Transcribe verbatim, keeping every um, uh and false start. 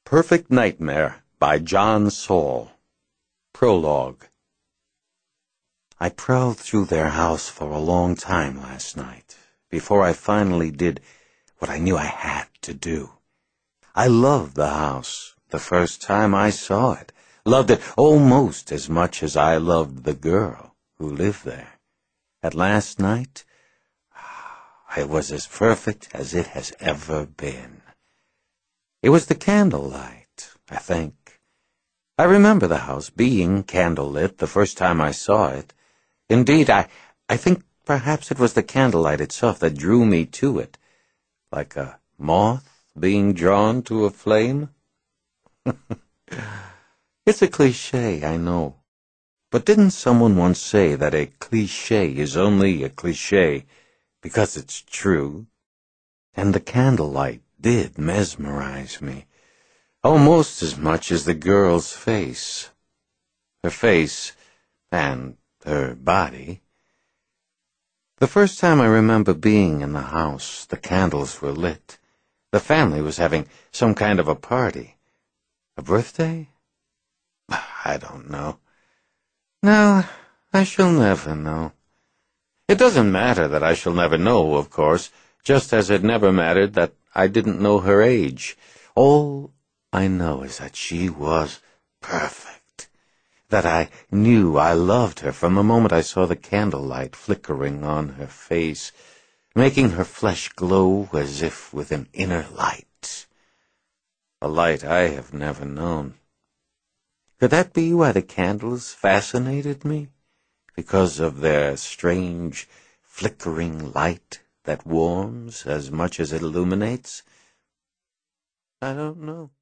Perfect Nightmare by John Saul. Prologue. I prowled through their house for a long time last night, before I finally did what I knew I had to do. I loved the house the first time I saw it, loved it almost as much as I loved the girl who lived there. At last night, it was as perfect as it has ever been. It was the candlelight, I think. I remember the house being candlelit the first time I saw it. Indeed, I, I think perhaps it was the candlelight itself that drew me to it, like a moth being drawn to a flame. It's a cliché, I know. But didn't someone once say that a cliché is only a cliché because it's true? And the candlelight did mesmerize me, almost as much as the girl's face. Her face and her body. The first time I remember being in the house, the candles were lit. The family was having some kind of a party. A birthday? I don't know. No, I shall never know. It doesn't matter that I shall never know, of course, just as it never mattered that I didn't know her age. All I know is that she was perfect, that I knew I loved her from the moment I saw the candlelight flickering on her face, making her flesh glow as if with an inner light, a light I have never known. Could that be why the candles fascinated me? Because of their strange, flickering light that warms as much as it illuminates? I don't know.